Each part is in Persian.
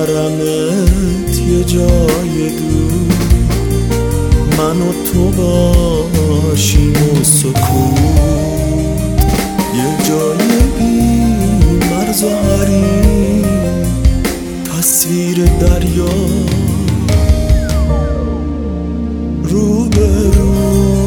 میبرمت یه جای دور، من و تو باشیم و سکوت، یه جای بی مرز و حریم، تصویر دریا رو به رو،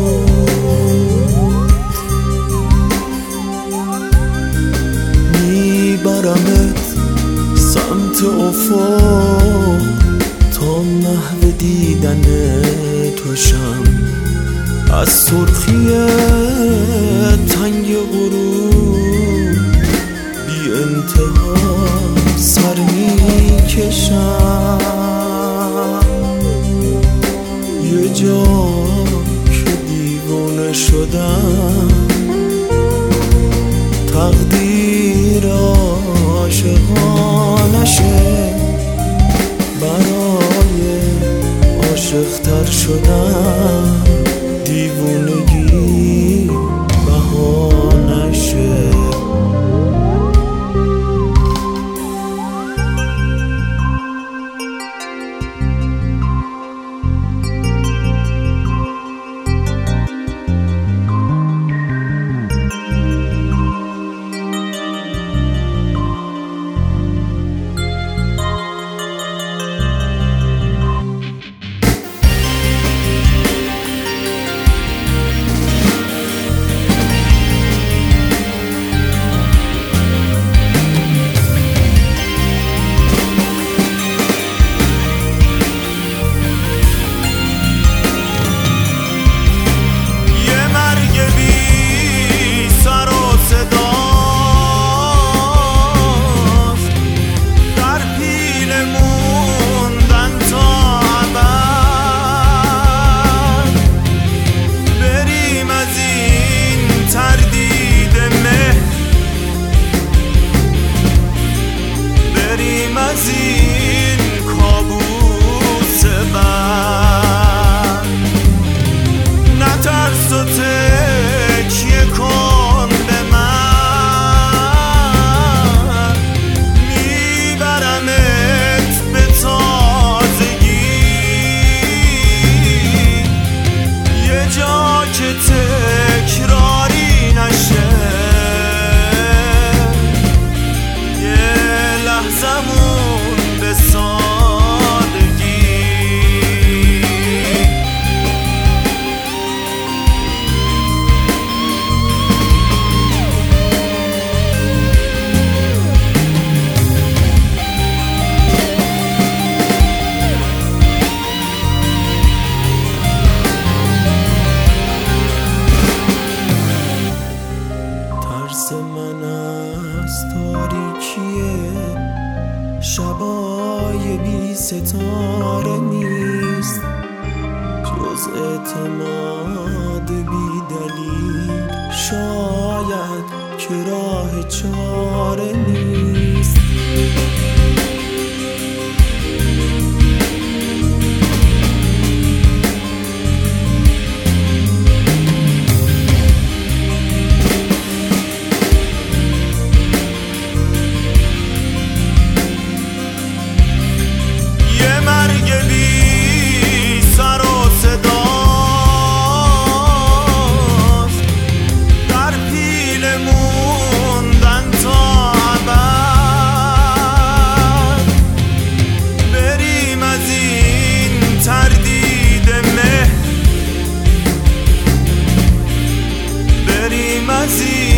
میبرمت سمت افق تا محو دیدن توشم، از سرخی تنگ غروب بی انتها سر میکشم، یه جا که دیوونه شدم، تقدیر عاشقانشه، برای عاشق‌تر شدم دیوونگی بهانشه. از این کابوس بد نترس و تکیه کن به من، میبرمت به تازگی یه جا که تکراری نشه، زمون به سادگی ترس من از تاریکیه، شبای بی ستاره نیست، جز اعتماد بی دلیل شاید که راه چاره نیست. بریم از این